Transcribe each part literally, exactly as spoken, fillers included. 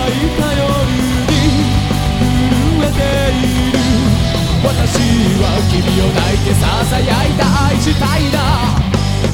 いた夜に震えている。私は君を泣いてささやいた愛したいな。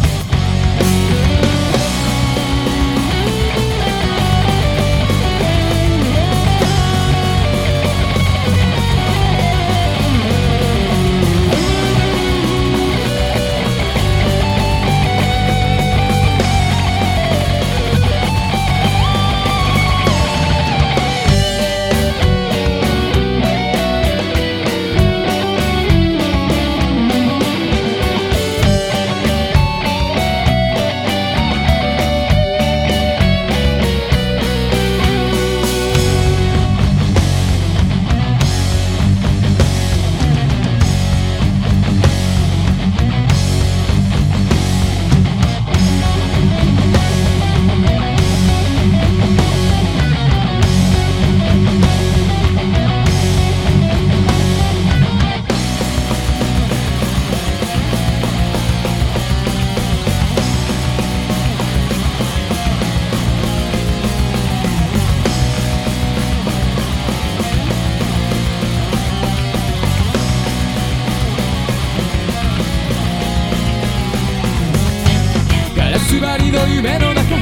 縛りの夢の中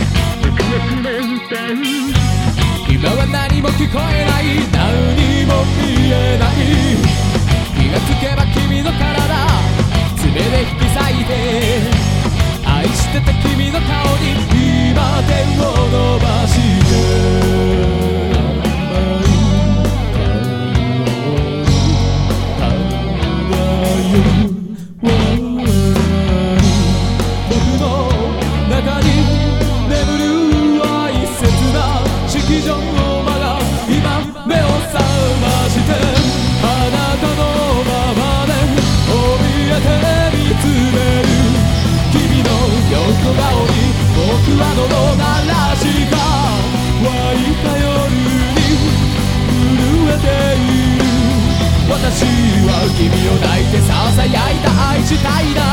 今は何も聞こえない、何も見えない。気がつけば君の体爪で引き裂いて、愛してた君の顔に今手を伸ばして僕は喉鳴らしが湧いた夜に震えている。私は君を抱いてささやいた愛したいな。